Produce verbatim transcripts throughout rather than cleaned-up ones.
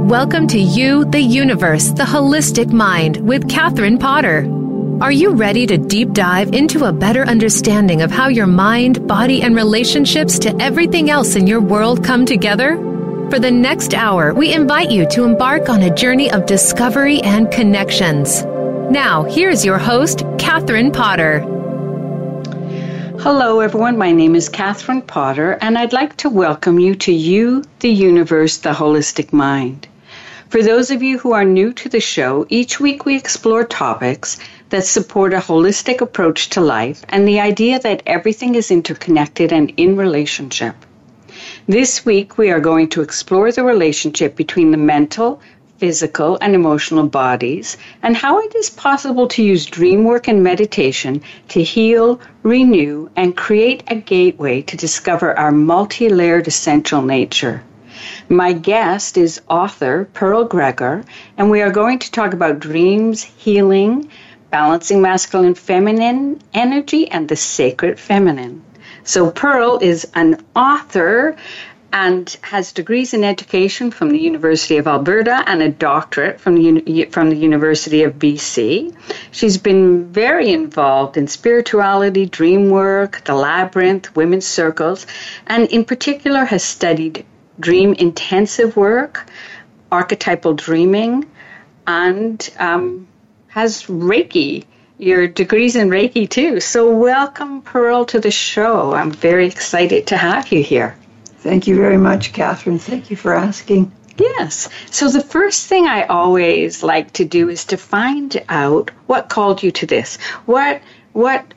Welcome to You, the Universe, the Holistic Mind with Catherine Potter. Are you ready to deep dive into a better understanding of how your mind, body, and relationships to everything else in your world come together? For the next hour, we invite you to embark on a journey of discovery and connections. Now, here's your host, Catherine Potter. Hello, everyone. My name is Catherine Potter, and I'd like to welcome you to You, the Universe, the Holistic Mind. For those of you who are new to the show, each week we explore topics that support a holistic approach to life and the idea that everything is interconnected and in relationship. This week we are going to explore the relationship between the mental, physical, and emotional bodies and how it is possible to use dream work and meditation to heal, renew, and create a gateway to discover our multi-layered essential nature. My guest is author Pearl Greger, and we are going to talk about dreams, healing, balancing masculine and feminine energy, and the sacred feminine. So Pearl is an author and has degrees in education from the University of Alberta and a doctorate from the, from the University of B C. She's been very involved in spirituality, dream work, the labyrinth, women's circles, and in particular has studied dream intensive work, archetypal dreaming, and um, has Reiki, your degrees in Reiki too. So welcome, Pearl, to the show. I'm very excited to have you here. Thank you very much, Catherine. Thank you for asking. Yes. So the first thing I always like to do is to find out what called you to this. What, what,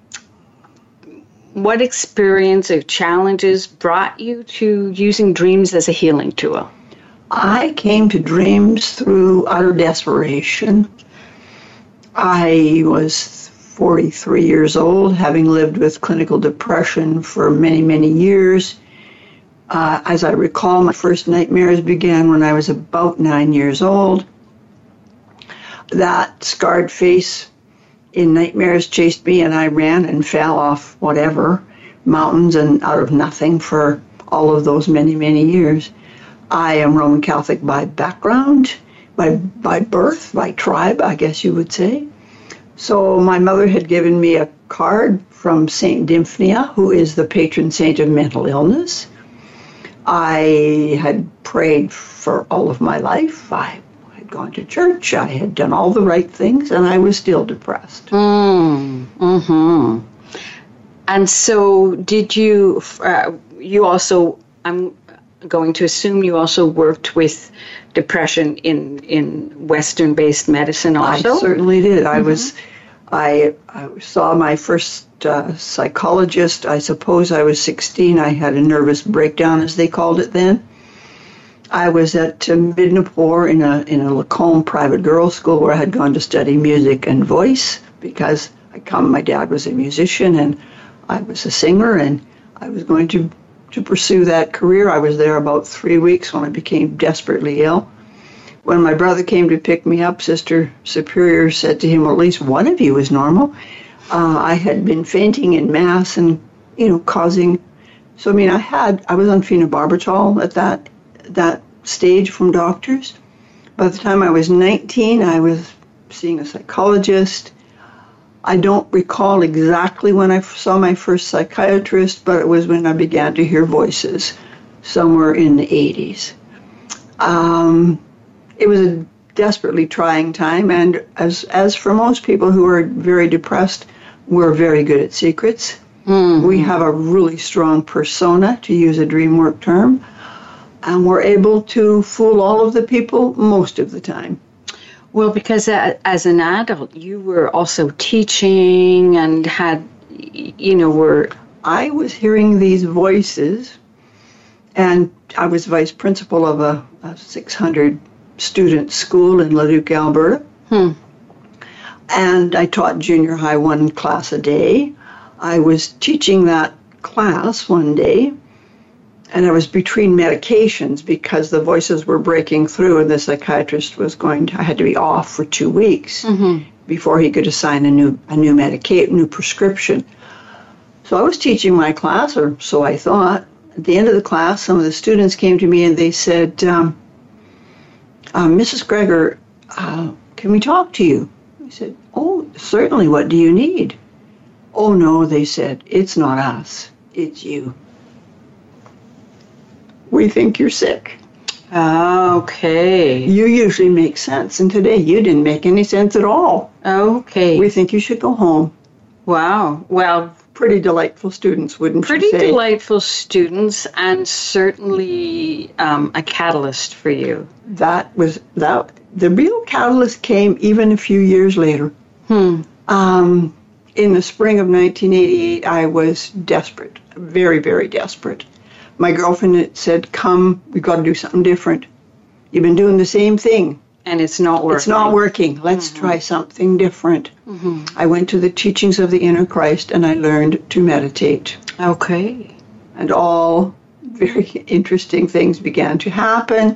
What experience or challenges brought you to using dreams as a healing tool? I came to dreams through utter desperation. I was forty-three years old, having lived with clinical depression for many, many years. Uh, as I recall, my first nightmares began when I was about nine years old. That scarred face in nightmares chased me, and I ran and fell off whatever, mountains and out of nothing for all of those many, many years. I am Roman Catholic by background, by, by birth, by tribe, I guess you would say. So my mother had given me a card from Saint Dymphnia, who is the patron saint of mental illness. I had prayed for all of my life. I had gone to church. I had done all the right things, and I was still depressed. Mm, mm-hmm. And so did you, uh, you also, I'm going to assume you also worked with depression in, in Western-based medicine also? I certainly did. Mm-hmm. I was, I, I saw my first uh, psychologist. I suppose I was sixteen. I had a nervous breakdown, as they called it then. I was at uh, Midnapore in a in a Lacombe private girls' school where I had gone to study music and voice because I come. My dad was a musician and I was a singer, and I was going to to pursue that career. I was there about three weeks when I became desperately ill. When my brother came to pick me up, Sister Superior said to him, well, at least one of you is normal. Uh, I had been fainting in Mass and, you know, causing... So, I mean, I had... I was on phenobarbital at that that stage from doctors. By the time I was nineteen, I was seeing a psychologist. I don't recall exactly when I saw my first psychiatrist, but it was when I began to hear voices, somewhere in the eighties. Um, it was a desperately trying time, and as as for most people who are very depressed, we're very good at secrets. Mm-hmm. We have a really strong persona, to use a DreamWork term, and we're able to fool all of the people most of the time. Well, because as an adult, you were also teaching and had, you know, were... I was hearing these voices, and I was vice principal of a, a six hundred student school in Leduc, Alberta. Hmm. And I taught junior high one class a day. I was teaching that class one day, and I was between medications because the voices were breaking through, and the psychiatrist was going to, I had to be off for two weeks mm-hmm. before he could assign a new a new medication, new prescription. So I was teaching my class, or so I thought. At the end of the class, some of the students came to me and they said, um, uh, Missus Gregor, uh, can we talk to you? I said, oh, certainly. What do you need? Oh, no, they said, it's not us. It's you. We think you're sick. Okay. You usually make sense, and today you didn't make any sense at all. Okay. We think you should go home. Wow. Well, pretty delightful students, wouldn't pretty you say? Pretty delightful students, and certainly um, a catalyst for you. That was that. The real catalyst came even a few years later. Hmm. Um, in the spring of nineteen eighty-eight, I was desperate, very, very desperate. My girlfriend had said, come, we've got to do something different. You've been doing the same thing. And it's not working. It's not working. Let's mm-hmm. try something different. Mm-hmm. I went to the teachings of the Inner Christ and I learned to meditate. Okay. And all very interesting things began to happen.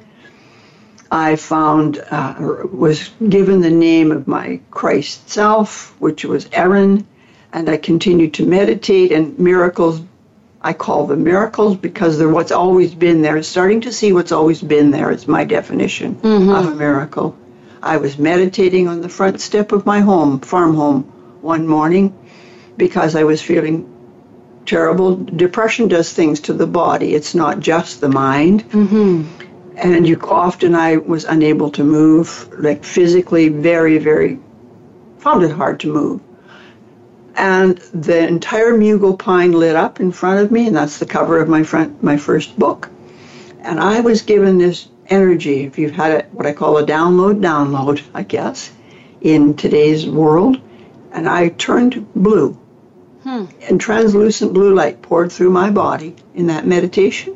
I found, uh, was given the name of my Christ self, which was Erin, and I continued to meditate, and miracles, I call them miracles because they're what's always been there. Starting to see what's always been there is my definition mm-hmm. of a miracle. I was meditating on the front step of my home, farm home, one morning because I was feeling terrible. Depression does things to the body. It's not just the mind. Mm-hmm. And you coughed and I was unable to move, like physically very, very, found it hard to move. And the entire Mughal pine lit up in front of me, and that's the cover of my front, my first book. And I was given this energy, if you've had it, what I call a download, download, I guess, in today's world. And I turned blue. Hmm. And translucent blue light poured through my body in that meditation.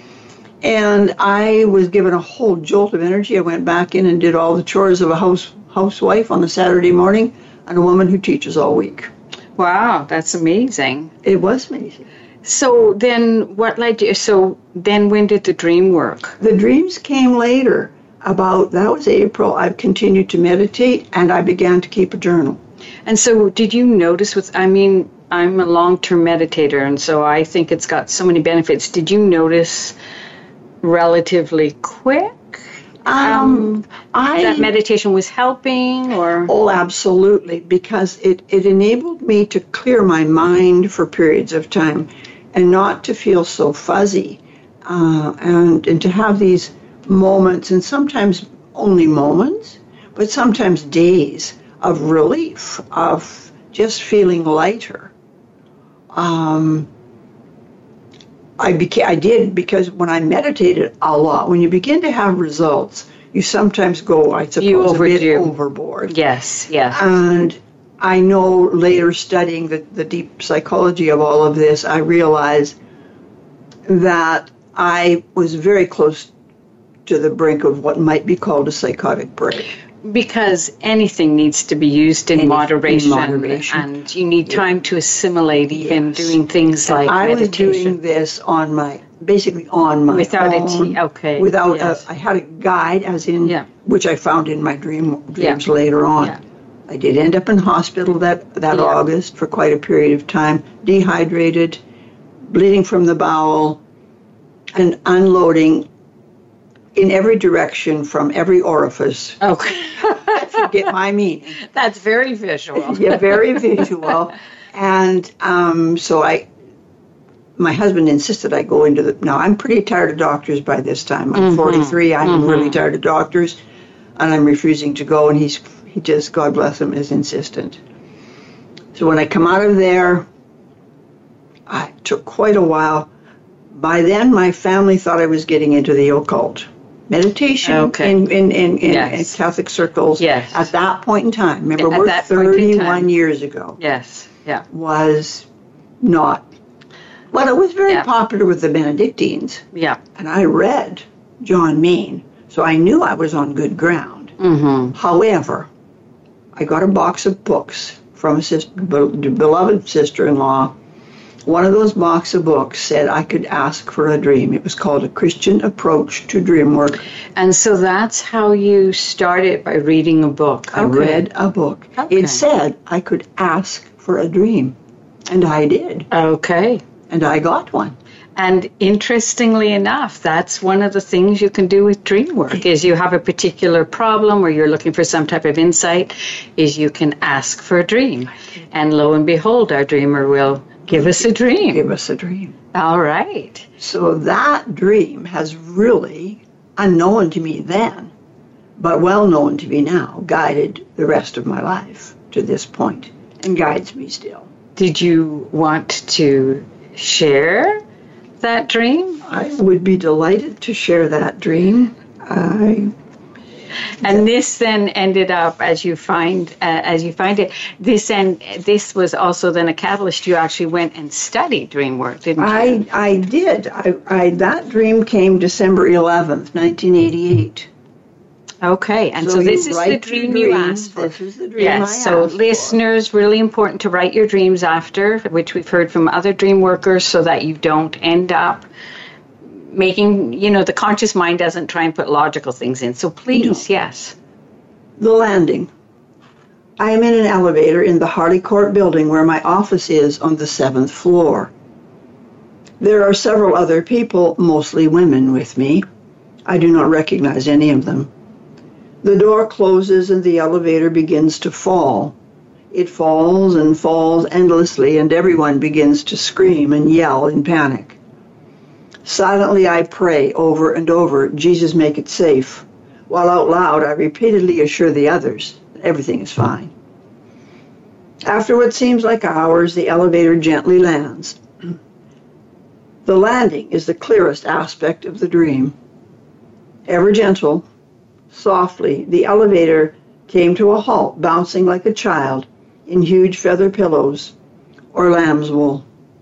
And I was given a whole jolt of energy. I went back in and did all the chores of a house housewife on a Saturday morning and a woman who teaches all week. Wow, that's amazing. It was amazing. So then what led you, so then when did the dream work? The dreams came later. About, that was April, I've continued to meditate and I began to keep a journal. And so did you notice with, I mean, I'm a long-term meditator and so I think it's got so many benefits. Did you notice relatively quick Um, I, that meditation was helping, or? Oh, absolutely, because it, it enabled me to clear my mind for periods of time and not to feel so fuzzy uh, and, and to have these moments, and sometimes only moments, but sometimes days of relief, of just feeling lighter. Um, I became, I did because when I meditated a lot, when you begin to have results, you sometimes go, I suppose, a bit overboard. Yes, yes. And I know later studying the, the deep psychology of all of this, I realized that I was very close to the brink of what might be called a psychotic break. Because anything needs to be used in, moderation, in moderation, and you need time yeah. to assimilate even yes. doing things like I meditation. was doing this on my, basically on my Without own. a t- okay. Without yes. a, I had a guide, as in, yeah. which I found in my dream dreams yeah. later on. Yeah. I did end up in hospital that, that yeah. August for quite a period of time, dehydrated, bleeding from the bowel, and unloading in every direction from every orifice. Okay. If you get my meaning. That's very visual. Yeah, very visual. And um, so I, my husband insisted I go into the, now I'm pretty tired of doctors by this time. I'm mm-hmm. forty-three, I'm mm-hmm. really tired of doctors, and I'm refusing to go, and he's, he just, God bless him, is insistent. So when I come out of there, I took quite a while. By then, my family thought I was getting into the occult. Meditation okay. in, in, in, in, yes. in Catholic circles yes. at that point in time, remember, at we're thirty-one years ago, yes, yeah, was not, well, it was very yeah. popular with the Benedictines. Yeah. And I read John Main, so I knew I was on good ground. Mm-hmm. However, I got a box of books from a sister, beloved sister-in-law. One of those box of books said I could ask for a dream. It was called A Christian Approach to Dream Work. And so that's how you started, by reading a book. I okay. read a book. Okay. It said I could ask for a dream. And I did. Okay. And I got one. And interestingly enough, that's one of the things you can do with dream work is you have a particular problem or you're looking for some type of insight, is you can ask for a dream. And lo and behold, our dreamer will give us a dream. Give us a dream. All right. So that dream has really, unknown to me then, but well known to me now, guided the rest of my life to this point and guides me still. Did you want to share that dream? I would be delighted to share that dream. I, and this then ended up, as you find, uh, as you find it, this and this was also then a catalyst. You actually went and studied dream work, didn't you? I I did. I, I that dream came December eleventh, nineteen eighty-eight. Okay, and so, so this is the dream, dream you asked for. This is the dream yes, I asked so for. Listeners, really important to write your dreams after, which we've heard from other dream workers, so that you don't end up making, you know, the conscious mind doesn't try and put logical things in. So please, no. Yes. The landing. I am in an elevator in the Harley-Court building where my office is on the seventh floor. There are several other people, mostly women, with me. I do not recognize any of them. The door closes and the elevator begins to fall. It falls and falls endlessly, and everyone begins to scream and yell in panic. Silently I pray over and over, Jesus, make it safe, while out loud I repeatedly assure the others that everything is fine. After what seems like hours, the elevator gently lands. The landing is the clearest aspect of the dream. Ever gentle, softly, the elevator came to a halt, bouncing like a child in huge feather pillows or lamb's wool.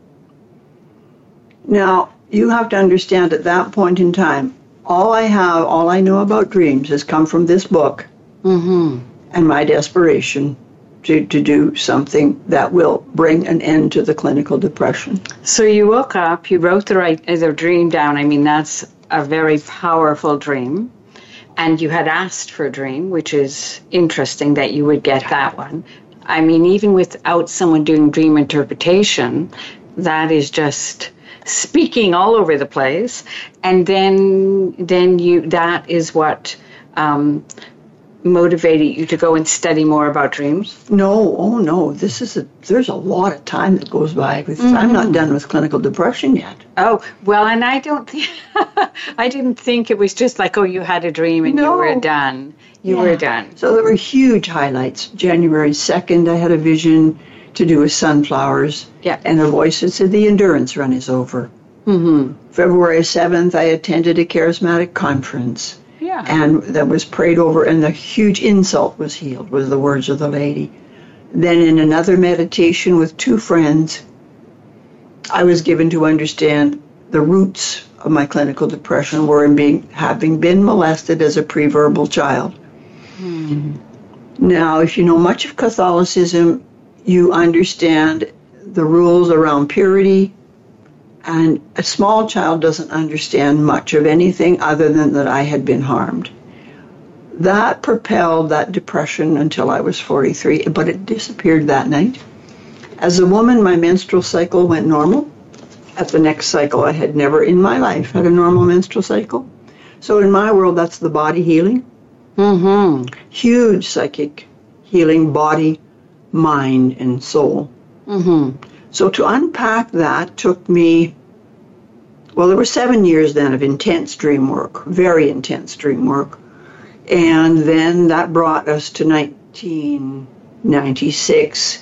Now, you have to understand at that point in time, all I have, all I know about dreams has come from this book mm-hmm. and my desperation to, to do something that will bring an end to the clinical depression. So you woke up, you wrote the, right, the dream down. I mean, that's a very powerful dream. And you had asked for a dream, which is interesting that you would get that one. I mean, even without someone doing dream interpretation, that is just speaking all over the place. And then then you that is what um, motivated you to go and study more about dreams? No, oh no. This is a, there's a lot of time that goes by. With, mm-hmm. I'm not done with clinical depression yet. Oh, well, and I don't think, I didn't think it was just like, oh, you had a dream and no. you were done. You yeah. were done. So there were huge highlights. January second, I had a vision to do with sunflowers. Yeah. And a voice that said, the endurance run is over. Mm-hmm. February seventh, I attended a charismatic conference. Yeah. And that was prayed over, and the huge insult was healed, was the words of the lady. Then in another meditation with two friends, I was given to understand the roots of my clinical depression were in being having been molested as a preverbal child. Mm-hmm. Now, if you know much of Catholicism, you understand the rules around purity, and a small child doesn't understand much of anything other than that I had been harmed. That propelled that depression until I was forty-three, but it disappeared that night. As a woman, my menstrual cycle went normal. At the next cycle, I had never in my life had a normal menstrual cycle. So in my world, that's the body healing. Mm-hmm. Huge psychic healing, body, mind, and soul. Mm-hmm. So to unpack that took me, well, there were seven years then of intense dream work, very intense dream work. And then that brought us to nineteen ninety-six.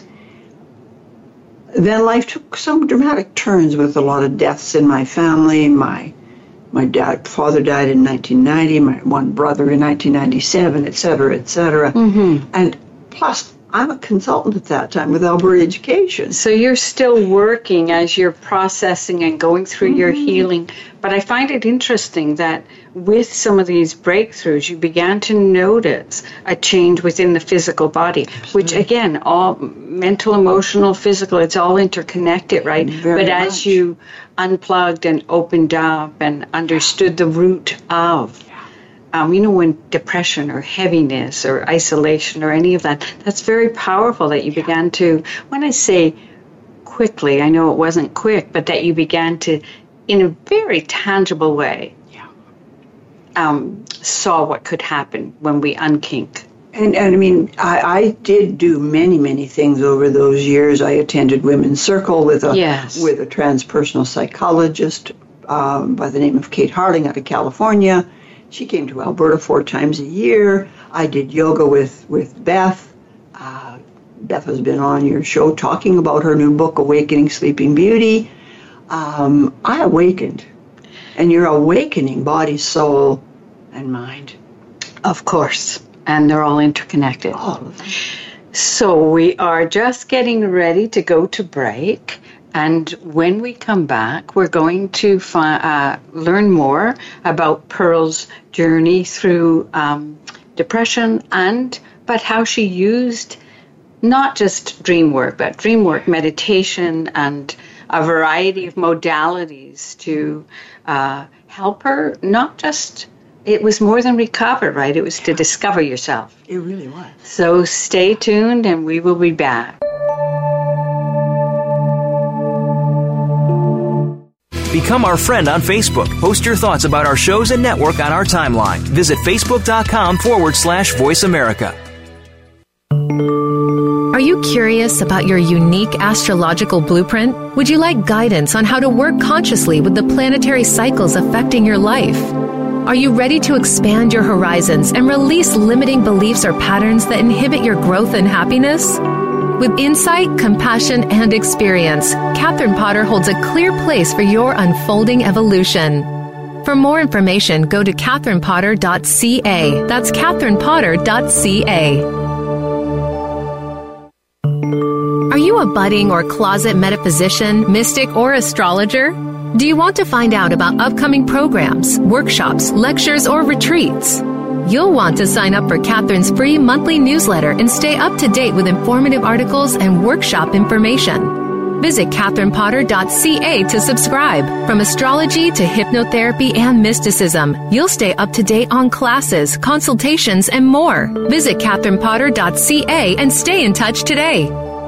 Then life took some dramatic turns with a lot of deaths in my family. My my dad, father died in nineteen ninety, my one brother in nineteen ninety-seven, et cetera, et cetera. Mm-hmm. And plus, I'm a consultant at that time with Alberta Education. So you're still working as you're processing and going through mm-hmm. your healing. But I find it interesting that with some of these breakthroughs, you began to notice a change within the physical body, Absolutely. Which, again, all mental, emotional, physical, it's all interconnected, right? Very but much. As you unplugged and opened up and understood the root of, Um, you know, when depression or heaviness or isolation or any of that, that's very powerful that you began to, when I say quickly, I know it wasn't quick, but that you began to in a very tangible way, Yeah. um, saw what could happen when we unkink. And, and I mean, I, I did do many, many things over those years. I attended Women's Circle with a Yes. with a transpersonal psychologist um, by the name of Kate Harling out of California. She came to Alberta four times a year. I did yoga with, with Beth. Uh, Beth has been on your show talking about her new book, Awakening Sleeping Beauty. Um, I awakened. And you're awakening body, soul, and mind. Of course. And they're all interconnected. All of them. So we are just getting ready to go to break. And when we come back, we're going to fi- uh, learn more about Pearl's journey through um, depression, and but how she used not just dream work, but dream work, meditation, and a variety of modalities to uh, help her not just, it was more than recover, right? It was to discover yourself. It really was. So stay tuned and we will be back. Become our friend on Facebook. Post your thoughts about our shows and network on our timeline. Visit facebook.com forward slash Voice America. Are you curious about your unique astrological blueprint? Would you like guidance on how to work consciously with the planetary cycles affecting your life? Are you ready to expand your horizons and release limiting beliefs or patterns that inhibit your growth and happiness? With insight, compassion, and experience, Catherine Potter holds a clear place for your unfolding evolution. For more information, go to catherine potter dot c a. That's catherine potter dot c a. Are you a budding or closet metaphysician, mystic, or astrologer? Do you want to find out about upcoming programs, workshops, lectures, or retreats? You'll want to sign up for Catherine's free monthly newsletter and stay up to date with informative articles and workshop information. Visit catherine potter dot c a to subscribe. From astrology to hypnotherapy and mysticism, you'll stay up to date on classes, consultations, and more. Visit catherine potter dot c a and stay in touch today.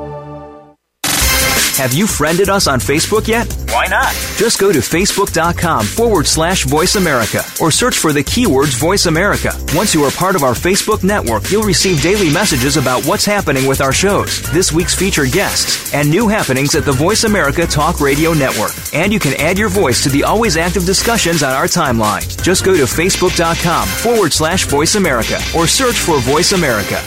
Have you friended us on Facebook yet? Why not? Just go to facebook.com forward slash Voice America or search for the keywords Voice America. Once you are part of our Facebook network, you'll receive daily messages about what's happening with our shows, this week's featured guests, and new happenings at the Voice America Talk Radio Network. And you can add your voice to the always active discussions on our timeline. Just go to facebook.com forward slash Voice America or search for Voice America.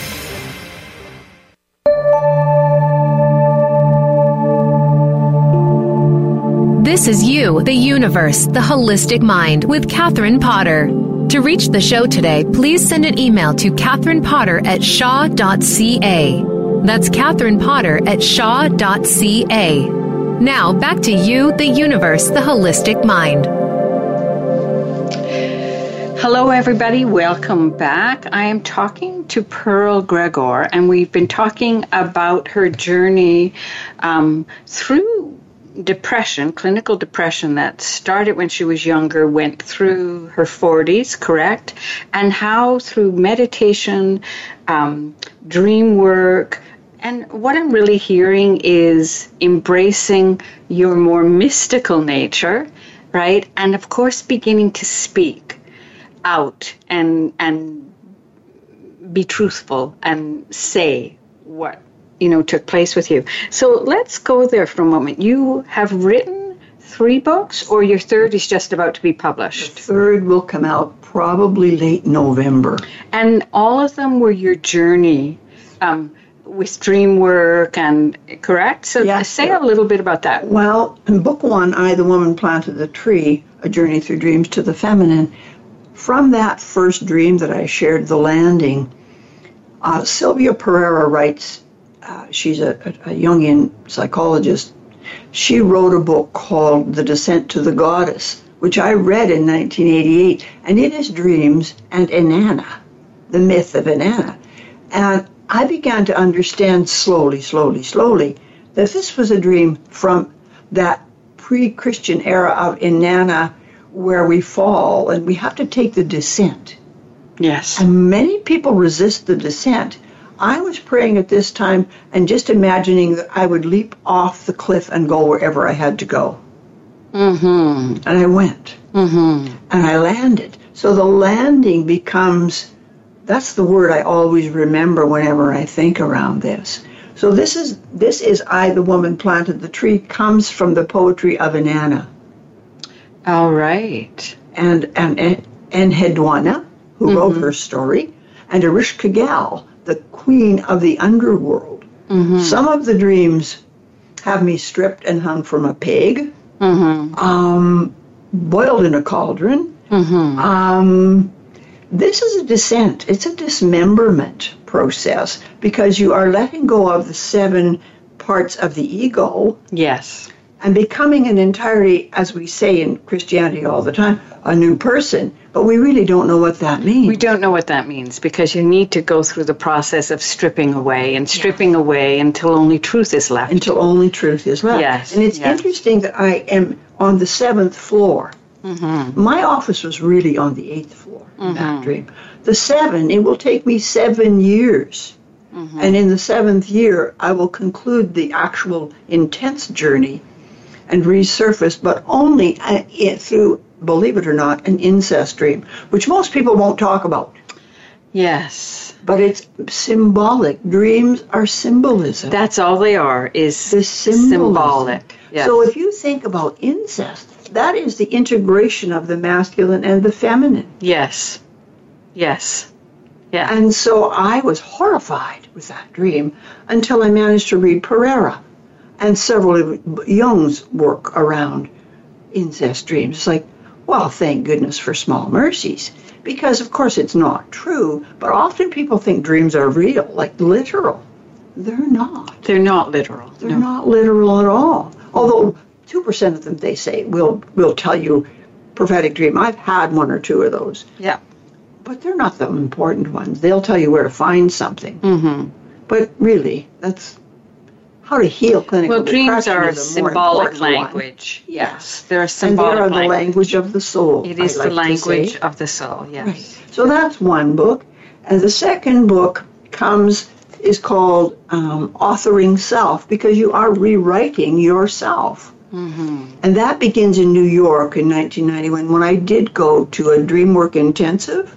This is You, the Universe, the Holistic Mind with Catherine Potter. To reach the show today, please send an email to catherine potter at shaw dot c a. That's Catherine Potter at shaw dot c a. Now, back to You, the Universe, the Holistic Mind. Hello, everybody. Welcome back. I am talking to Pearl Gregor, and we've been talking about her journey um, through depression, clinical depression that started when she was younger, went through her forties, correct? And how through meditation, um, dream work, and what I'm really hearing is embracing your more mystical nature, right? And of course, beginning to speak out and and be truthful and say what you know, took place with you. So let's go there for a moment. You have written three books, or your third is just about to be published? The third will come out probably late November. And all of them were your journey um, with dream work, and correct? So Yeah, say yeah. a little bit about that. Well, in book one, I, the Woman Planted the Tree, A Journey Through Dreams to the Feminine, from that first dream that I shared, The Landing, uh, Sylvia Pereira writes, Uh, she's a, a, a Jungian psychologist. She wrote a book called The Descent to the Goddess, which I read in nineteen eighty-eight, and it is dreams and Inanna, the myth of Inanna. And I began to understand slowly, slowly, slowly that this was a dream from that pre-Christian era of Inanna where we fall and we have to take the descent. Yes. And many people resist the descent. I was praying at this time and just imagining that I would leap off the cliff and go wherever I had to go. Mm-hmm. And I went. Mm-hmm. And I landed. So the landing becomes, that's the word I always remember whenever I think around this. So this is, this is I, the Woman Planted the Tree, comes from the poetry of Inanna. All right. And, and, and Enheduanna, who mm-hmm. wrote her story, and Ereshkigal, the queen of the underworld. Mm-hmm. Some of the dreams have me stripped and hung from a peg, mm-hmm. um, boiled in a cauldron. Mm-hmm. Um, this is a descent. It's a dismemberment process because you are letting go of the seven parts of the ego. Yes. And becoming an entirely, as we say in Christianity all the time, a new person. But we really don't know what that means. We don't know what that means because you need to go through the process of stripping away and stripping yes. away until only truth is left. Until only truth is left. Yes. And it's yes. interesting that I am on the seventh floor. Mm-hmm. My office was really on the eighth floor in mm-hmm. that dream. The seven, it will take me seven years. Mm-hmm. And in the seventh year, I will conclude the actual intense journey and resurface, but only uh, through, believe it or not, an incest dream, which most people won't talk about. Yes. But it's symbolic. Dreams are symbolism. That's all they are, is the symbolic. Yes. So if you think about incest, that is the integration of the masculine and the feminine. Yes. Yes. Yeah. And so I was horrified with that dream until I managed to read Pereira and several of Jung's work around incest dreams. It's like, well, thank goodness for small mercies. Because, of course, it's not true, but often people think dreams are real, like literal. They're not. They're not literal. They're no. not literal at all. Although two percent of them, they say, will will tell you prophetic dream. I've had one or two of those. Yeah. But they're not the important ones. They'll tell you where to find something. Mm-hmm. But really, that's how to heal clinical well, depression. Well, dreams are a symbolic language. One. Yes, they're a symbolic language. And they are the language. language of the soul. It is I the like language of the soul, yes. Right. So that's one book. And the second book comes, is called um, Authoring Self, because you are rewriting yourself. Mm-hmm. And that begins in New York in nineteen ninety-one when I did go to a DreamWork intensive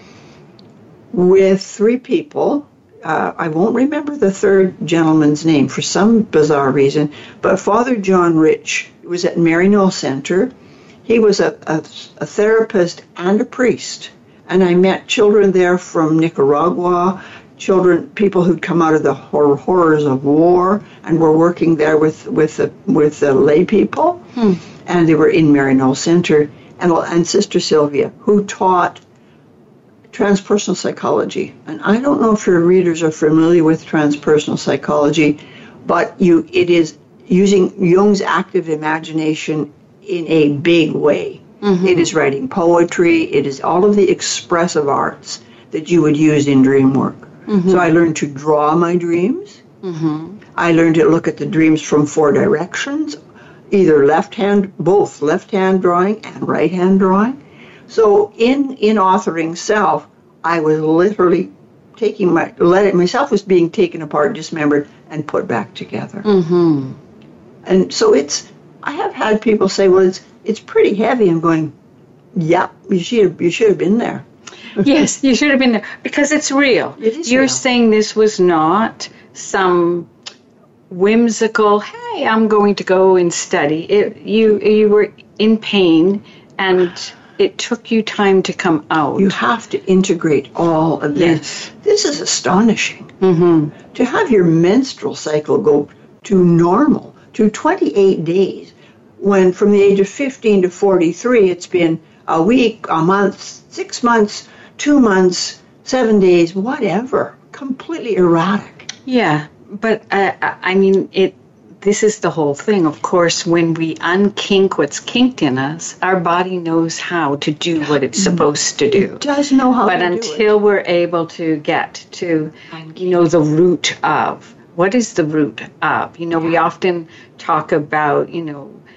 with three people. Uh, I won't remember the third gentleman's name for some bizarre reason, but Father John Rich was at Maryknoll Center. He was a, a, a therapist and a priest, and I met children there from Nicaragua, children, people who'd come out of the hor- horrors of war and were working there with with the, with the lay people, hmm. and they were in Maryknoll Center, and, and Sister Sylvia, who taught transpersonal psychology. And I don't know if your readers are familiar with transpersonal psychology, but you it is using Jung's active imagination in a big way. Mm-hmm. It is writing poetry. It is all of the expressive arts that you would use in dream work. Mm-hmm. So I learned to draw my dreams. Mm-hmm. I learned to look at the dreams from four directions, either left hand, both left hand drawing and right hand drawing. So in, in authoring self, I was literally taking my, let it, myself was being taken apart, dismembered, and put back together. Mm-hmm. And so it's, I have had people say, well, it's it's pretty heavy. I'm going, yeah, you should have, you should have been there. Yes, you should have been there because it's real. It is You're real. saying this was not some whimsical, hey, I'm going to go and study. It, you you were in pain, and it took you time to come out. You have to integrate all of this. Yes. This is astonishing. Mm-hmm. To have your menstrual cycle go to normal, to twenty-eight days, when from the age of fifteen to forty-three, it's been a week, a month, six months, two months, seven days, whatever. Completely erratic. Yeah, but uh, I mean, it. This is the whole thing. Of course, when we unkink what's kinked in us, our body knows how to do what it's supposed to do. It does know how but to do it. But until we're able to get to, you know, the root of, what is the root of? You know, we often talk about, you know,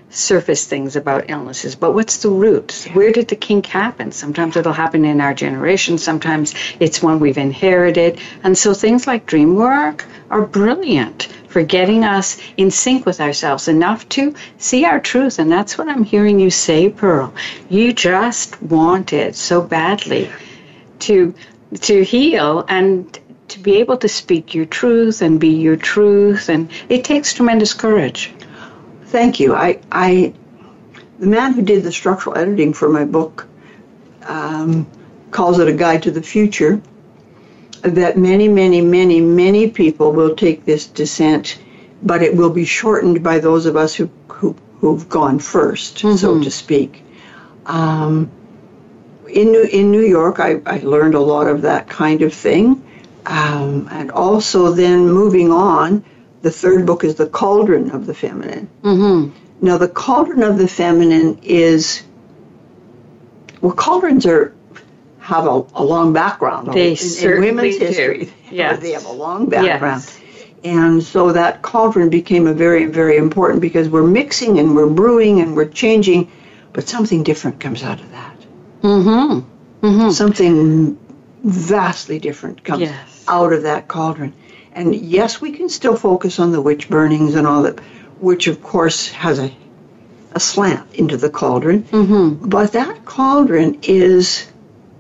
surface things about illnesses, but what's the roots? Where did the kink happen? Sometimes it'll happen in our generation, sometimes it's one we've inherited. And so things like dream work are brilliant for getting us in sync with ourselves enough to see our truth. And that's what I'm hearing you say, Pearl. You just wanted so badly to to heal and to be able to speak your truth and be your truth. And it takes tremendous courage. Thank you. I, I, the man who did the structural editing for my book um, calls it a guide to the future, that many, many, many, many people will take this descent, but it will be shortened by those of us who, who, who've gone first, mm-hmm. so to speak. Um, in, New, in New York, I, I learned a lot of that kind of thing. Um, and also then moving on, the third book is The Cauldron of the Feminine. Mm-hmm. Now, The Cauldron of the Feminine is, well, cauldrons are have a, a long background. They in, certainly in women's do. history. Yes. They have a long background. Yes. And so that cauldron became a very, very important because we're mixing and we're brewing and we're changing, but something different comes out of that. Mm-hmm. Mm-hmm. Something vastly different comes yes. out of that cauldron. And yes, we can still focus on the witch burnings and all that, which of course has a, a slant into the cauldron. Mm-hmm. But that cauldron is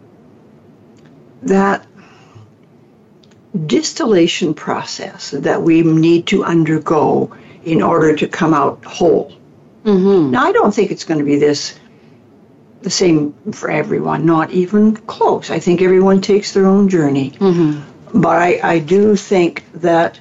that distillation process that we need to undergo in order to come out whole. Mm-hmm. Now, I don't think it's going to be this the same for everyone, not even close. I think everyone takes their own journey. Mm-hmm. But I, I do think that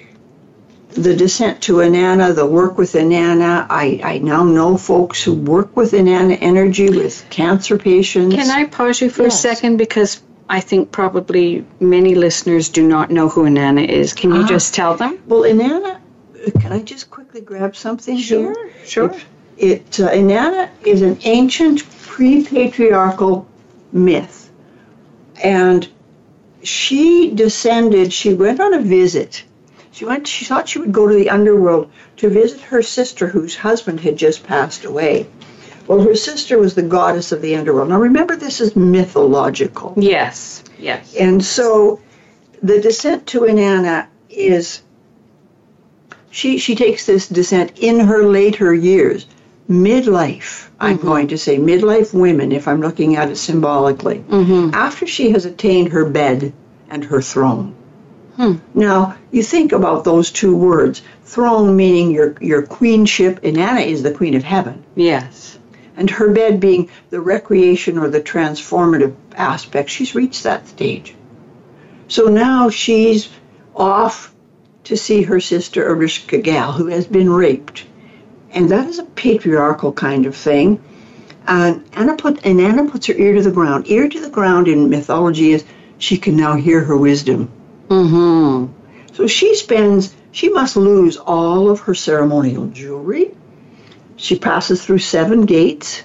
the descent to Inanna, the work with Inanna, I, I now know folks who work with Inanna energy with cancer patients. Can I pause you for yes. a second? Because I think probably many listeners do not know who Inanna is. Can you ah. just tell them? Well, Inanna, can I just quickly grab something sure, here? Sure, sure. It, uh, Inanna is an ancient pre-patriarchal myth. And she descended, she went on a visit. She went. She thought she would go to the underworld to visit her sister whose husband had just passed away. Well, her sister was the goddess of the underworld. Now, remember, this is mythological. Yes, yes. And so the descent to Inanna is, she, she takes this descent in her later years, midlife. Mm-hmm. I'm going to say midlife women, if I'm looking at it symbolically, mm-hmm. after she has attained her bed and her throne. Hmm. Now, you think about those two words. Throne meaning your, your queenship. Inanna is the queen of heaven. Yes. And her bed being the recreation or the transformative aspect. She's reached that stage. So now she's off to see her sister Ereshkigal, who has been raped. And that is a patriarchal kind of thing. And Anna, put, and Anna puts her ear to the ground. Ear to the ground in mythology is she can now hear her wisdom. Mm-hmm. So she spends, she must lose all of her ceremonial jewelry. She passes through seven gates.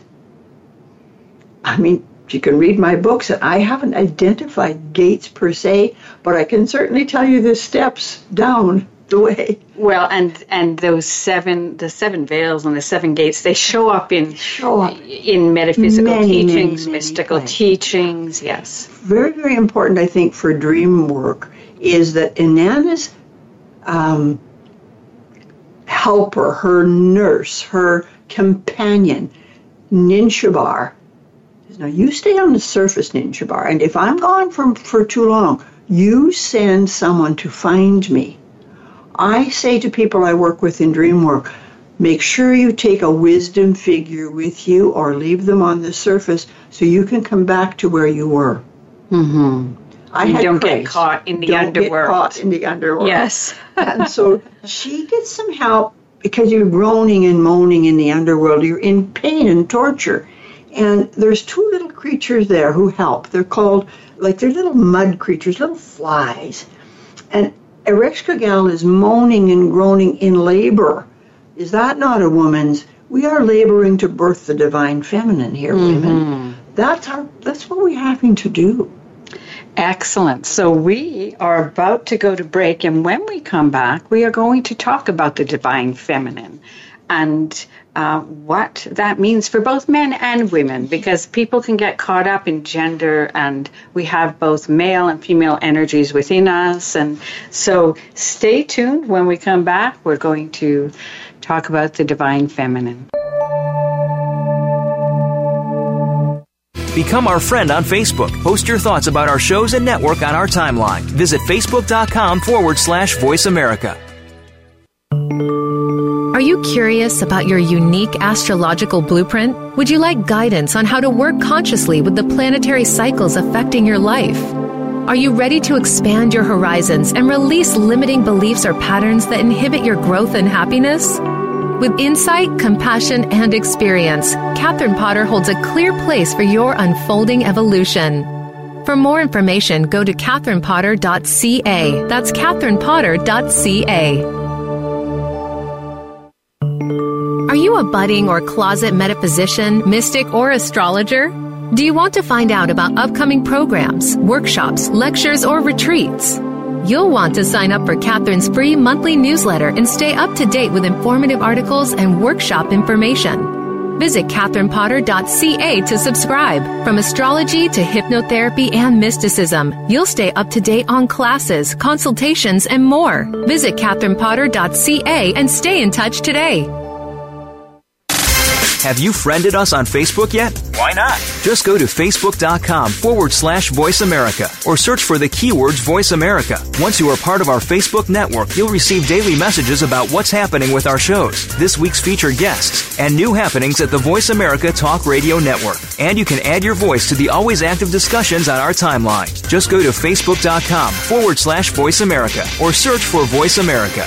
I mean, you can read my books, and I haven't identified gates per se, but I can certainly tell you the steps down the way. Well, and and those seven, the seven veils and the seven gates, they show up in show up in metaphysical many, teachings, many, many mystical places. teachings. Yes, very, very important, I think, for dream work is that Inanna's um, helper, her nurse, her companion, Ninshabar. Now, you stay on the surface, Ninshabar, and if I'm gone for, for too long, you send someone to find me. I say to people I work with in dream work, make sure you take a wisdom figure with you or leave them on the surface so you can come back to where you were. Mm-hmm. I you had don't praise. get caught in the don't underworld. Get caught in the underworld. Yes. And so she gets some help because you're groaning and moaning in the underworld. You're in pain and torture. And there's two little creatures there who help. They're called, like, they're little mud creatures, little flies. And Ereshkigal is moaning and groaning in labor. Is that not a woman's? We are laboring to birth the divine feminine here, mm-hmm. women. That's our. That's what we're having to do. Excellent. So we are about to go to break, and when we come back, we are going to talk about the divine feminine and uh, what that means for both men and women, because people can get caught up in gender, and we have both male and female energies within us. And so stay tuned. When we come back, we're going to talk about the divine feminine. Become our friend on Facebook. Post your thoughts about our shows and network on our timeline. Visit facebook.com forward slash Voice America. Are you curious about your unique astrological blueprint? Would you like guidance on how to work consciously with the planetary cycles affecting your life? Are you ready to expand your horizons and release limiting beliefs or patterns that inhibit your growth and happiness? With insight, compassion, and experience, Catherine Potter holds a clear place for your unfolding evolution. For more information, go to catherine potter dot c a. That's catherine potter dot c a. Are you a budding or closet metaphysician, mystic, or astrologer? Do you want to find out about upcoming programs, workshops, lectures, or retreats? You'll want to sign up for Catherine's free monthly newsletter and stay up to date with informative articles and workshop information. Visit catherine potter dot c a to subscribe. From astrology to hypnotherapy and mysticism, you'll stay up to date on classes, consultations, and more. Visit catherine potter dot c a and stay in touch today. Have you friended us on Facebook yet? Why not? Just go to facebook.com forward slash Voice America or search for the keywords Voice America. Once you are part of our Facebook network, you'll receive daily messages about what's happening with our shows, this week's featured guests, and new happenings at the Voice America Talk Radio Network. And you can add your voice to the always active discussions on our timeline. Just go to facebook.com forward slash Voice America or search for Voice America.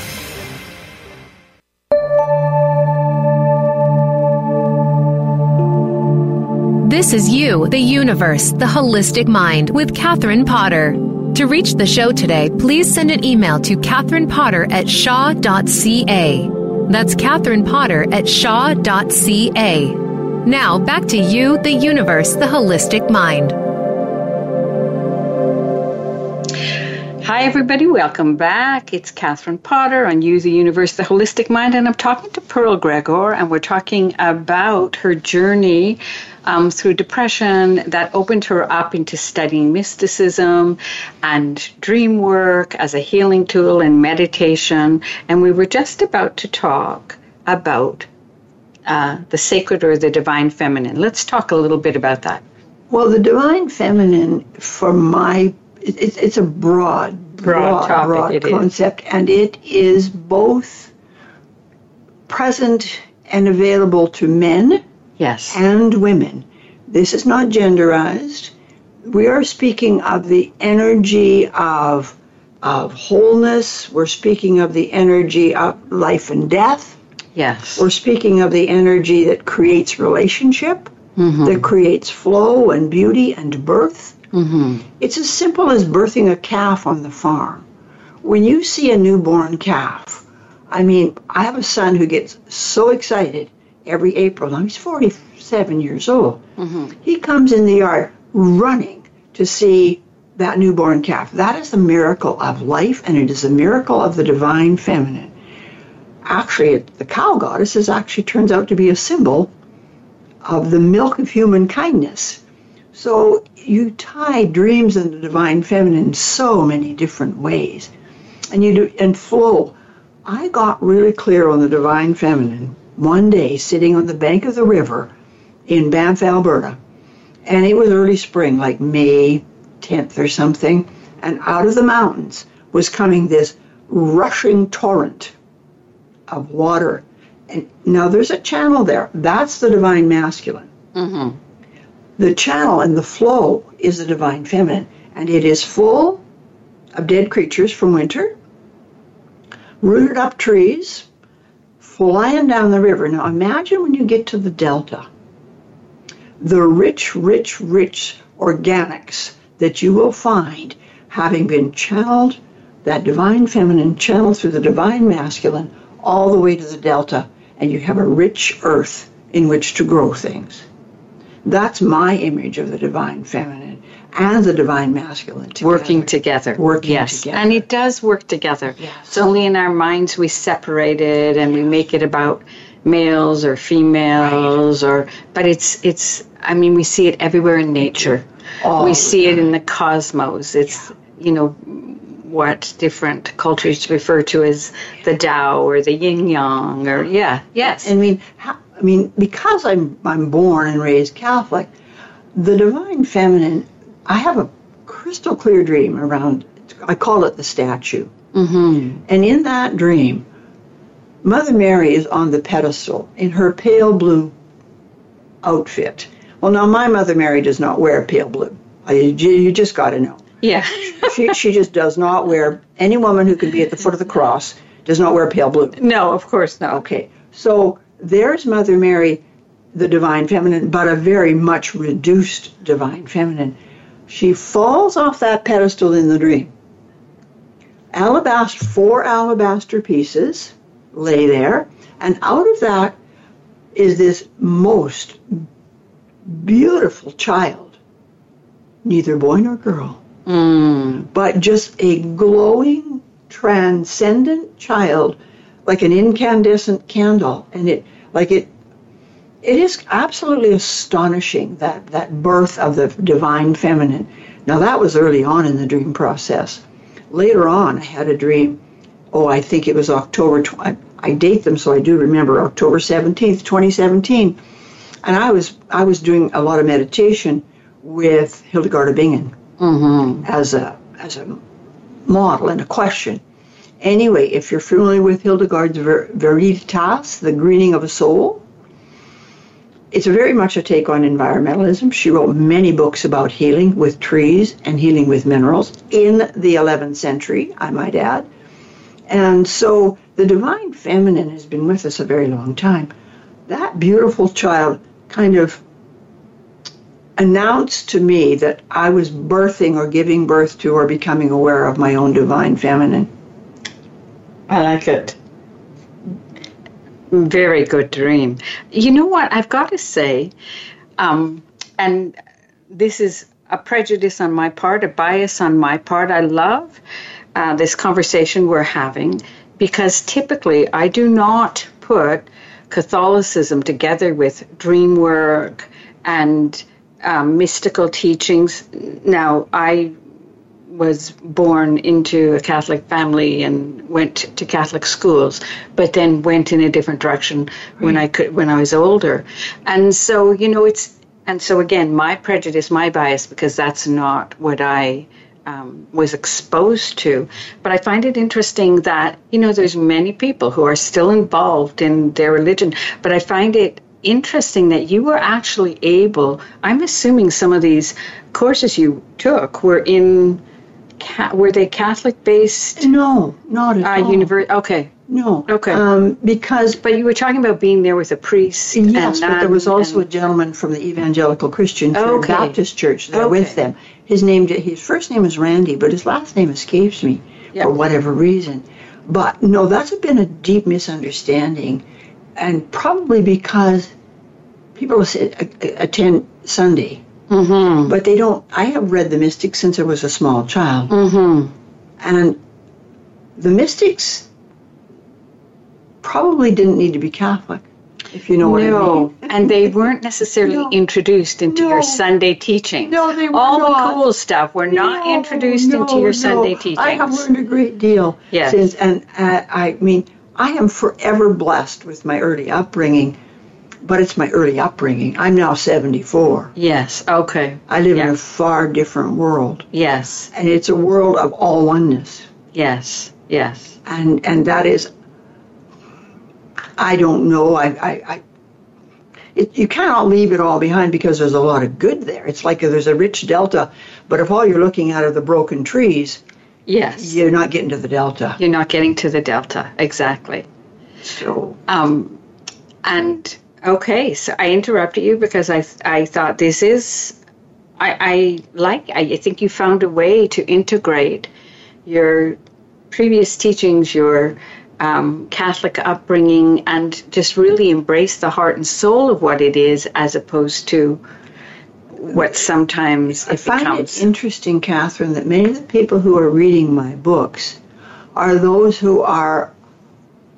This is You, the Universe, the Holistic Mind with Catherine Potter. To reach the show today, please send an email to catherine potter at shaw dot c a. That's Catherine Potter at shaw dot c a. Now, back to You, the Universe, the Holistic Mind. Hi, everybody. Welcome back. It's Catherine Potter on You, the Universe, the Holistic Mind, and I'm talking to Pearl Gregor, and we're talking about her journey um, through depression that opened her up into studying mysticism and dream work as a healing tool and meditation. And we were just about to talk about uh, the sacred or the divine feminine. Let's talk a little bit about that. Well, the divine feminine, for my It's, it's a broad, broad, broad, broad concept, and it is both present and available to men yes. and women. This is not genderized. We are speaking of the energy of, of wholeness. We're speaking of the energy of life and death. Yes. We're speaking of the energy that creates relationship, mm-hmm. that creates flow and beauty and birth. Mm-hmm. It's as simple as birthing a calf on the farm. When you see a newborn calf, I mean, I have a son who gets so excited every April. Now, he's forty-seven years old. Mm-hmm. He comes in the yard running to see that newborn calf. That is the miracle of life, and it is a miracle of the divine feminine. Actually, the cow goddess is actually turns out to be a symbol of the milk of human kindness. So you tie dreams and the divine feminine in so many different ways. And you do, and flow. I got really clear on the divine feminine one day sitting on the bank of the river in Banff, Alberta. And it was early spring, like May tenth or something. And out of the mountains was coming this rushing torrent of water. And now there's a channel there. That's the divine masculine. Mm-hmm. The channel and the flow is the divine feminine, and it is full of dead creatures from winter, rooted up trees, flying down the river. Now imagine when you get to the delta, the rich, rich, rich organics that you will find having been channeled, that divine feminine channeled through the divine masculine all the way to the delta, and you have a rich earth in which to grow things. That's my image of the divine feminine and the divine masculine together. Working together. Working yes. together. And it does work together. Yes. It's only in our minds we separate it and we make it about males or females, right. or but it's it's. I mean, we see it everywhere in nature. Oh, we see it in the cosmos. It's yeah. you know what different cultures refer to as the Tao or the Yin Yang, or yeah, yes. I mean, how, I mean, because I'm I'm born and raised Catholic, the Divine Feminine. I have a crystal clear dream around. I call it the statue. Mm-hmm. And in that dream, Mother Mary is on the pedestal in her pale blue outfit. Well, now my Mother Mary does not wear pale blue. I, you just got to know. Yeah. she she just does not wear. Any woman who can be at the foot of the cross does not wear pale blue. No, of course not. Okay. So there's Mother Mary, the Divine Feminine, but a very much reduced Divine Feminine. She falls off that pedestal in the dream. Alabaster, four alabaster pieces lay there, and out of that is this most beautiful child, neither boy nor girl, mm. but just a glowing, transcendent child, like an incandescent candle, and it, like it, it is absolutely astonishing that that birth of the Divine Feminine. Now that was early on in the dream process. Later on, I had a dream. Oh, I think it was October. I, I date them, so I do remember October seventeenth, twenty seventeen. And I was I was doing a lot of meditation with Hildegard of Bingen mm-hmm. as a as a model and a question. Anyway, if you're familiar with Hildegard's Ver, Veritas, the greening of a soul, it's very much a take on environmentalism. She wrote many books about healing with trees and healing with minerals in the eleventh century, I might add. And so the Divine Feminine has been with us a very long time. That beautiful child kind of announced to me that I was birthing or giving birth to or becoming aware of my own Divine Feminine. I like it. Very good dream. You know what? I've got to say, um, and this is a prejudice on my part, a bias on my part. I love uh, this conversation we're having because typically I do not put Catholicism together with dream work and um, mystical teachings. Now, I was born into a Catholic family and went to Catholic schools, but then went in a different direction when I could when I was older. And so, you know, it's and so again, my prejudice, my bias, because that's not what I um, was exposed to. But I find it interesting that, you know, there's many people who are still involved in their religion, but I find it interesting that you were actually able, I'm assuming some of these courses you took were in Were they Catholic-based? No, not at uh, all. Univer- okay. No. Okay. Um, because... But you were talking about being there with a priest. Yes, and but there was also and, a gentleman from the Evangelical Christian Church, okay. Baptist Church there okay. with them. His name, his first name is Randy, but his last name escapes me yep. for whatever reason. But no, that's been a deep misunderstanding, and probably because people attend Sunday. Mm-hmm. But they don't, I have read the mystics since I was a small child. Mm-hmm. And the mystics probably didn't need to be Catholic, if you know what no. I mean. And they weren't necessarily no. introduced into no. your Sunday teaching. No, they were All not. the cool stuff were not no, introduced no, into your no. Sunday teachings. I have learned a great deal yes. since, and uh, I mean, I am forever blessed with my early upbringing. But it's my early upbringing. I'm now seventy-four. Yes, okay. I live yeah. in a far different world. Yes. And it's a world of all oneness. Yes, yes. And and that is, I don't know, I, I, I it, you cannot leave it all behind because there's a lot of good there. It's like there's a rich delta, but if all you're looking at are the broken trees, yes, you're not getting to the delta. You're not getting to the delta, exactly. So, um, and... Okay, so I interrupted you because I I thought this is, I, I like, I think you found a way to integrate your previous teachings, your um, Catholic upbringing, and just really embrace the heart and soul of what it is as opposed to what sometimes it I find becomes. it interesting, Catherine, that many of the people who are reading my books are those who are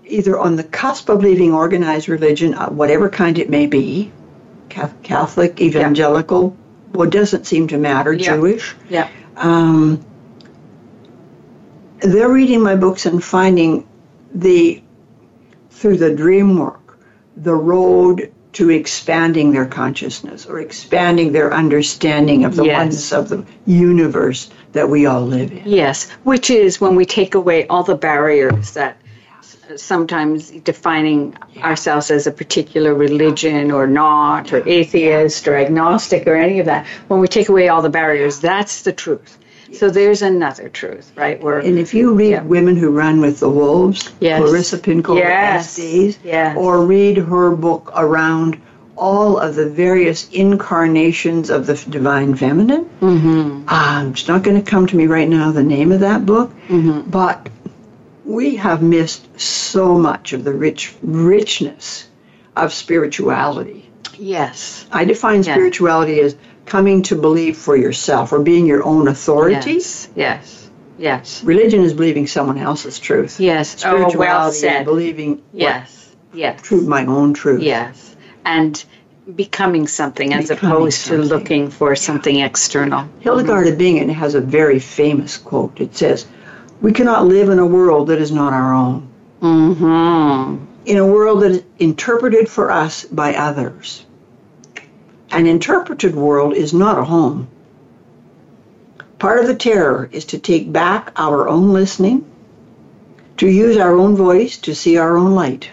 either on the cusp of leaving organized religion, uh, whatever kind it may be, Catholic, evangelical, yeah. well, it doesn't seem to matter, yeah. Jewish. Yeah. Um, they're reading my books and finding the, through the dream work, the road to expanding their consciousness or expanding their understanding of the yes. oneness of the universe that we all live in. Yes, which is when we take away all the barriers that sometimes defining yeah. ourselves as a particular religion or not, or atheist or agnostic or any of that. When we take away all the barriers, that's the truth. Yes. So there's another truth, right? Where, and if you read yeah. Women Who Run with the Wolves, yes. Clarissa Pinkola yes. Estes, yes. or read her book around all of the various incarnations of the divine feminine. Mm-hmm. Um, it's not going to come to me right now, the name of that book, mm-hmm. but we have missed so much of the rich richness of spirituality. Yes. I define yes. spirituality as coming to believe for yourself or being your own authority. Yes. Yes. Yes. Religion is believing someone else's truth. Yes. Spirituality oh, well said. is believing yes. Yes. Truth, my own truth. Yes. And becoming something as becoming opposed something. to looking for something external. Hildegard of Bingen has a very famous quote. It says, "We cannot live in a world that is not our own." Mm-hmm. In a world that is interpreted for us by others. An interpreted world is not a home. Part of the terror is to take back our own listening, to use our own voice to see our own light.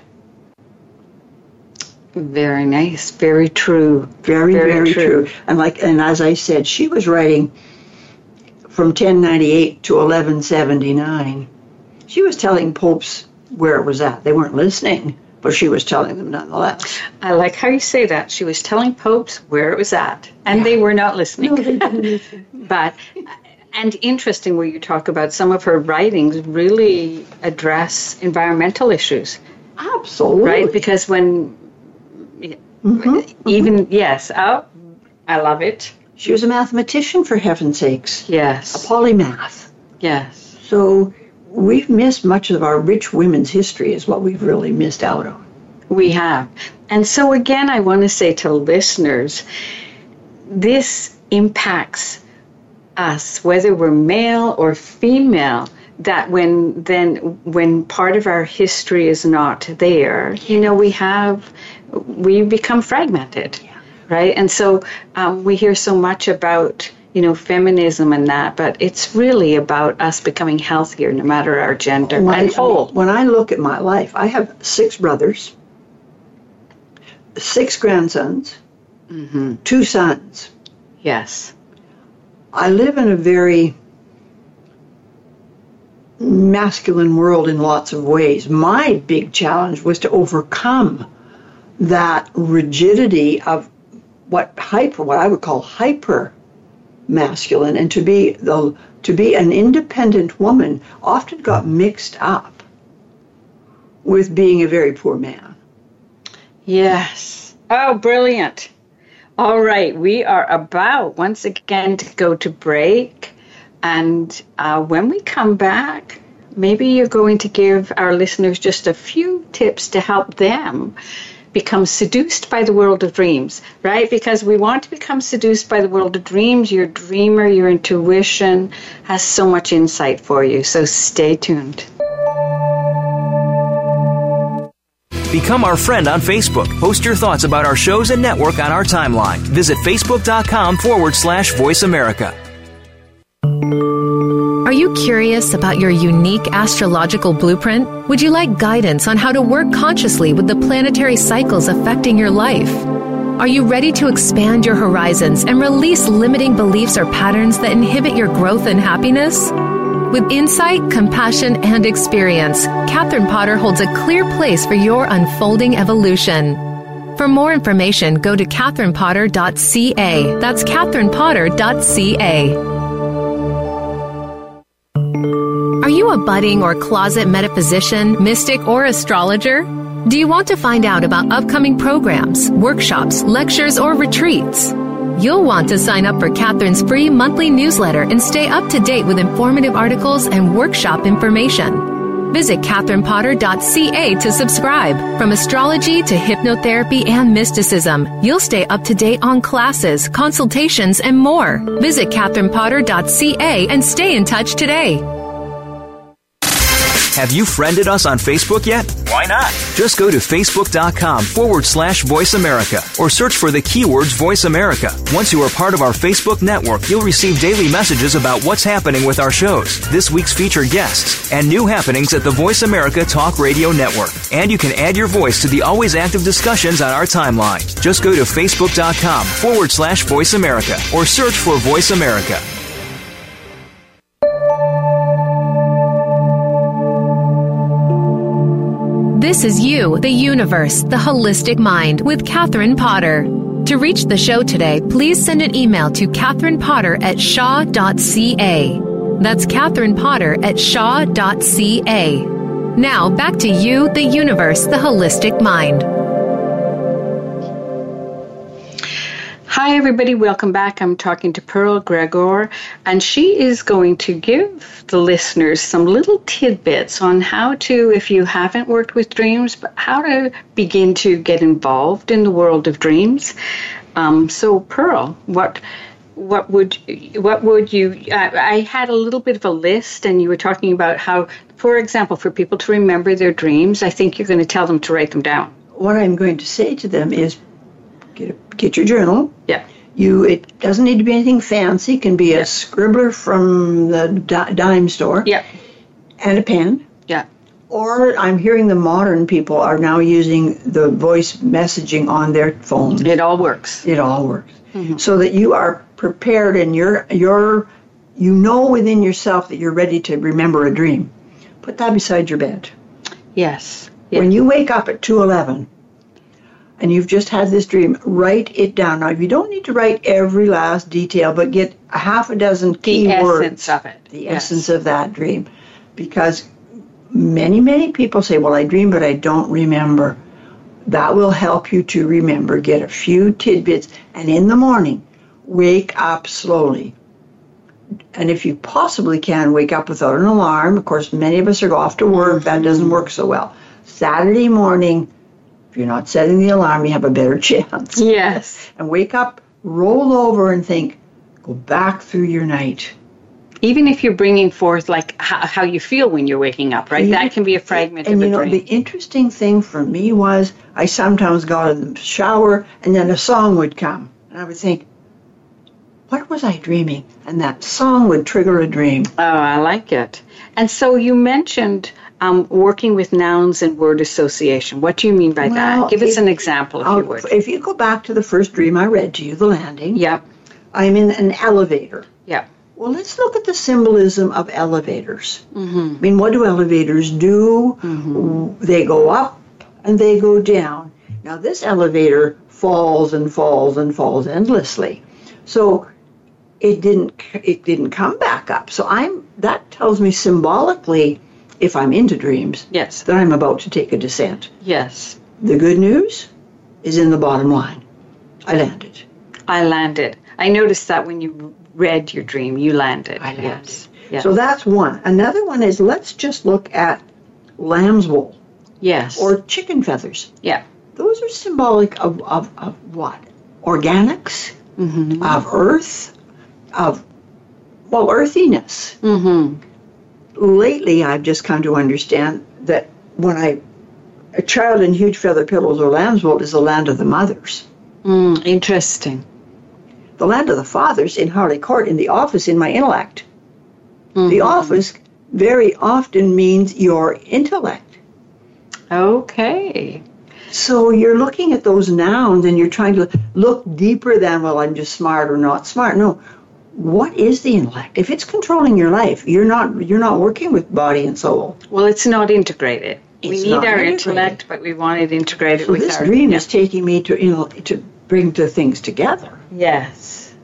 Very nice. Very true. Very, very, very true. true. And like, and as I said, she was writing from ten ninety-eight to eleven seventy-nine. She was telling popes where it was at. They weren't listening, but she was telling them nonetheless. I like how you say that. She was telling popes where it was at, and yeah. they were not listening. No, they didn't listen. But, and interesting where you talk about some of her writings really address environmental issues. Absolutely. Right? Because when, mm-hmm. even, mm-hmm. yes, oh, I love it. She was a mathematician, for heaven's sakes. Yes. A polymath. Yes. So we've missed much of our rich women's history is what we've really missed out on. We have. And so again, I want to say to listeners, this impacts us, whether we're male or female, that when then when part of our history is not there, you know, we have, we become fragmented, yeah. right? And so um, we hear so much about, you know, feminism and that, but it's really about us becoming healthier no matter our gender when and I, whole. When I look at my life, I have six brothers, six grandsons, mm-hmm. two sons. Yes. I live in a very masculine world in lots of ways. My big challenge was to overcome that rigidity of what hyper, what I would call hyper masculine, and to be the to be an independent woman often got mixed up with being a very poor man. Yes. Oh, brilliant. All right, we are about once again to go to break, and uh, when we come back, maybe you're going to give our listeners just a few tips to help them become seduced by the world of dreams, right? Because we want to become seduced by the world of dreams. Your dreamer, your intuition has so much insight for you. So stay tuned. Become our friend on Facebook. Post your thoughts about our shows and network on our timeline. Visit facebook.com forward slash Voice America. Are you curious about your unique astrological blueprint? Would you like guidance on how to work consciously with the planetary cycles affecting your life? Are you ready to expand your horizons and release limiting beliefs or patterns that inhibit your growth and happiness? With insight, compassion, and experience, Catherine Potter holds a clear place for your unfolding evolution. For more information, go to catherine potter dot c a. That's catherine potter dot c a. Are you a budding or closet metaphysician, mystic, or astrologer? Do you want to find out about upcoming programs, workshops, lectures, or retreats? You'll want to sign up for Catherine's free monthly newsletter and stay up to date with informative articles and workshop information. Visit catherine potter dot c a to subscribe. From astrology to hypnotherapy and mysticism, you'll stay up to date on classes, consultations, and more. Visit catherine potter dot c a and stay in touch today. Have you friended us on Facebook yet? Why not? Just go to facebook.com forward slash Voice America or search for the keywords Voice America. Once you are part of our Facebook network, you'll receive daily messages about what's happening with our shows, this week's featured guests, and new happenings at the Voice America Talk Radio Network. And you can add your voice to the always active discussions on our timeline. Just go to facebook.com forward slash Voice America or search for Voice America. This is You, the Universe, the Holistic Mind with Catherine Potter. To reach the show today, please send an email to catherine potter at shaw dot c a. That's Catherine Potter at shaw dot c a. Now, back to You, the Universe, the Holistic Mind. Hi, everybody. Welcome back. I'm talking to Pearl Gregor, and she is going to give the listeners some little tidbits on how to, if you haven't worked with dreams, but how to begin to get involved in the world of dreams. Um, so, Pearl, what what would what would you? I, I had a little bit of a list, and you were talking about how, for example, for people to remember their dreams. I think you're going to tell them to write them down. What I'm going to say to them is, Get, a, get your journal. Yeah. You. It doesn't need to be anything fancy. It can be yeah. a scribbler from the di- dime store. Yeah. And a pen. Yeah. Or I'm hearing the modern people are now using the voice messaging on their phones. It all works. It all works. Mm-hmm. So that you are prepared and you're, you're, you know within yourself that you're ready to remember a dream. Put that beside your bed. Yes. yes. When you wake up at two eleven, and you've just had this dream, write it down. Now, you don't need to write every last detail, but get a half a dozen key the words. The essence of it. The yes. essence of that dream. Because many, many people say, well, I dream, but I don't remember. That will help you to remember. Get a few tidbits. And in the morning, wake up slowly. And if you possibly can, wake up without an alarm. Of course, many of us are off to work. That doesn't work so well. Saturday morning, if you're not setting the alarm, you have a better chance. Yes. And wake up, roll over and think, go back through your night. Even if you're bringing forth like how, how you feel when you're waking up, right? Yeah. That can be a fragment and of a you know, dream. the interesting thing for me was I sometimes got in the shower and then a song would come. And I would think, what was I dreaming? And that song would trigger a dream. Oh, I like it. And so you mentioned Um, working with nouns and word association. What do you mean by well, that? Give if, us an example, if I'll, you would. If you go back to the first dream I read to you, the landing. Yep. I'm in an elevator. Yep. Well, let's look at the symbolism of elevators. Mm-hmm. I mean, what do elevators do? Mm-hmm. They go up and they go down. Now, this elevator falls and falls and falls endlessly. So it didn't it didn't come back up. So I'm that tells me symbolically, if I'm into dreams, yes, that I'm about to take a descent. Yes. The good news is in the bottom line. I landed. I landed. I noticed that when you read your dream, you landed. I landed. Yes. Yes. So that's one. Another one is, let's just look at lamb's wool. Yes. Or chicken feathers. Yeah. Those are symbolic of, of, of what? Organics, mm-hmm. of earth, of, well, earthiness. Mm-hmm. Lately, I've just come to understand that when I, a child in huge feather pillows or lamb's wool is the land of the mothers. Mm, interesting. The land of the fathers in Harley Court, in the office, in my intellect. Mm-hmm. The office very often means your intellect. Okay. So you're looking at those nouns and you're trying to look deeper than, well, I'm just smart or not smart. No. What is the intellect? If it's controlling your life, you're not you're not working with body and soul. Well, it's not integrated. It's we need not our integrated. intellect, but we want it integrated So with this our... dream yeah. is taking me to, you know, to bring the things together. Yes.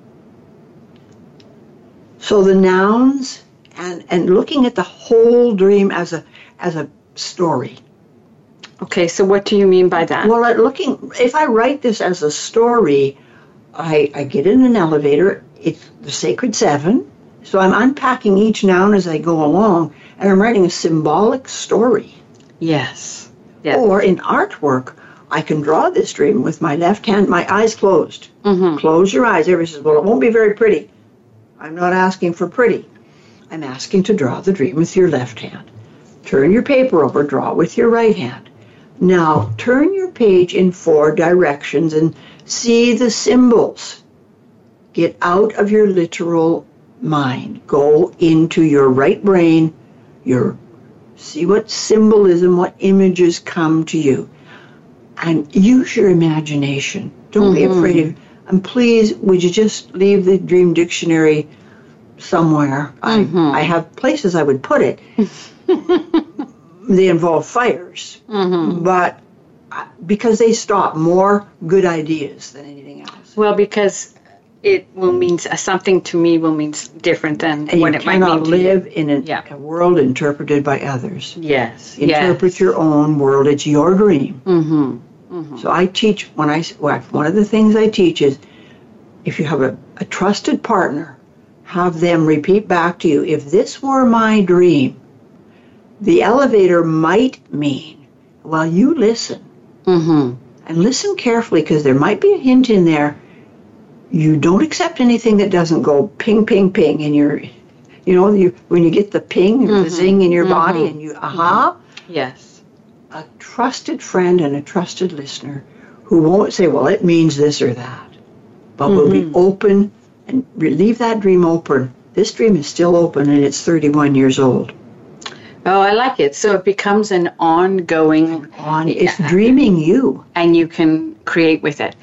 So the nouns and, and looking at the whole dream as a as a story. Okay, so what do you mean by that? Well, looking, if I write this as a story, I, I get in an elevator. It's the Sacred Seven. So I'm unpacking each noun as I go along, and I'm writing a symbolic story. Yes. yes. Or in artwork, I can draw this dream with my left hand, my eyes closed. Mm-hmm. Close your eyes. Everybody says, well, it won't be very pretty. I'm not asking for pretty. I'm asking to draw the dream with your left hand. Turn your paper over, draw with your right hand. Now, turn your page in four directions and see the symbols. Get out of your literal mind. Go into your right brain, your see what symbolism, what images come to you. And use your imagination. Don't mm-hmm. be afraid of, and please, would you just leave the dream dictionary somewhere? Mm-hmm. I, I have places I would put it. They involve fires, mm-hmm. but because they stop more good ideas than anything else. Well, because it will mean something to me will mean different than and what it might mean to you. You cannot live in an, yeah. a world interpreted by others. Yes. Interpret yes. your own world. It's your dream. Mm-hmm. Mm-hmm. So I teach, when I, well, one of the things I teach is if you have a, a trusted partner, have them repeat back to you, if this were my dream, the elevator might mean, well, you listen. Mm-hmm. And listen carefully, because there might be a hint in there. You don't accept anything that doesn't go ping, ping, ping in your, you know, you, when you get the ping, mm-hmm. the zing in your mm-hmm. body, and you, aha. Mm-hmm. Yes. A trusted friend and a trusted listener who won't say, well, it means this or that, but mm-hmm. will be open and leave that dream open. This dream is still open, and it's thirty-one years old. Oh, I like it. So it becomes an ongoing... On, it's yeah. dreaming you. And you can create with it.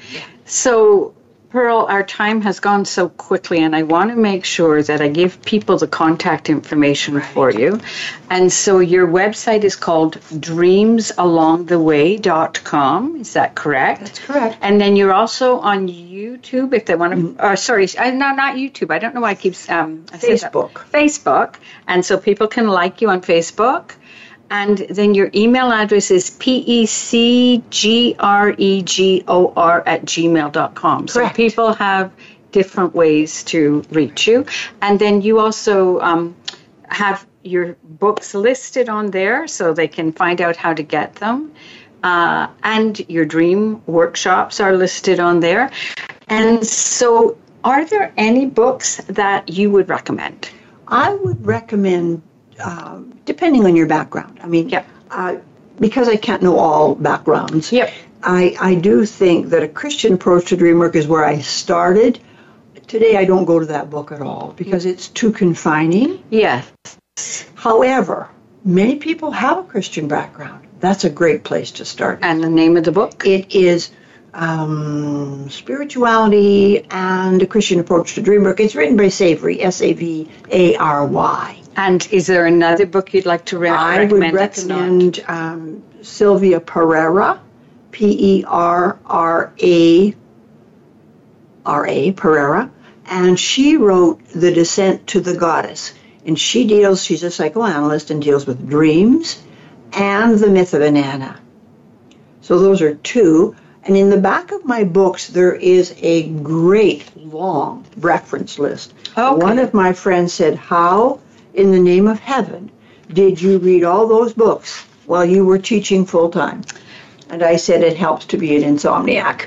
So, Pearl, our time has gone so quickly, and I want to make sure that I give people the contact information right. for you. And so your website is called dreams along the way dot com. Is that correct? That's correct. And then you're also on YouTube, if they want to... Mm. Uh, sorry, uh, no, not YouTube. I don't know why I keep... Um, Facebook. Facebook. And so people can like you on Facebook. And then your email address is P E C G R E G O R at gmail dot com. So Correct. People have different ways to reach you. And then you also um, have your books listed on there so they can find out how to get them. Uh, and your dream workshops are listed on there. And so are there any books that you would recommend? I would recommend... Uh, depending on your background. I mean, yep. uh, because I can't know all backgrounds, yep. I, I do think that a Christian approach to dream work is where I started. Today I don't go to that book at all because it's too confining. Yes. However, many people have a Christian background. That's a great place to start. And the name of the book? It is um, Spirituality and a Christian Approach to Dream Work. It's written by Savory, S A V A R Y. And is there another book you'd like to re- I recommend? I would recommend um, Sylvia Pereira, P E R R A R A, Pereira, and she wrote The Descent to the Goddess. And she deals, she's a psychoanalyst and deals with dreams and the myth of Inanna. So those are two. And in the back of my books, there is a great long reference list. Okay. One of my friends said, how in the name of heaven did you read all those books while you were teaching full-time? And I said, it helps to be an insomniac.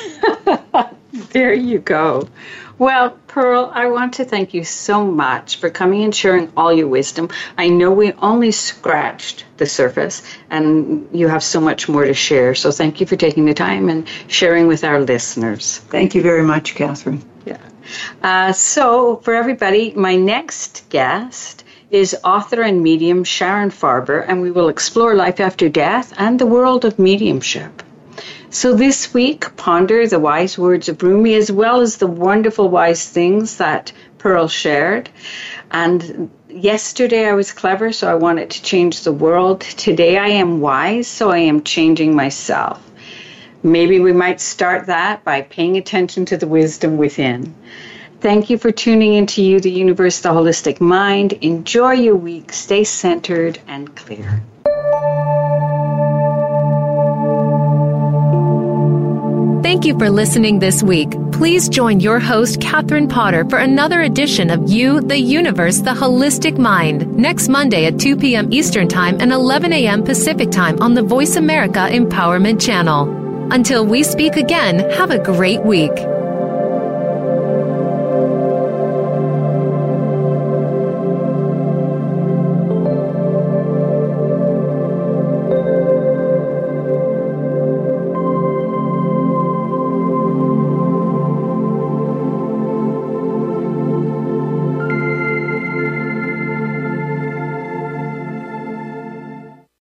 There you go. Well, Pearl, I want to thank you so much for coming and sharing all your wisdom. I know we only scratched the surface, and you have so much more to share. So thank you for taking the time and sharing with our listeners. Thank you very much, Catherine. Yeah. Uh, so for everybody, my next guest is author and medium Sharon Farber, and we will explore life after death and the world of mediumship. So this week, ponder the wise words of Rumi as well as the wonderful wise things that Pearl shared. And yesterday I was clever, so I wanted to change the world. Today I am wise, so I am changing myself. Maybe we might start that by paying attention to the wisdom within. Thank you for tuning into You, the Universe, the Holistic Mind. Enjoy your week. Stay centered and clear. Thank you for listening this week. Please join your host, Catherine Potter, for another edition of You, the Universe, the Holistic Mind, next Monday at two p.m. Eastern Time and eleven a.m. Pacific Time on the Voice America Empowerment Channel. Until we speak again, have a great week.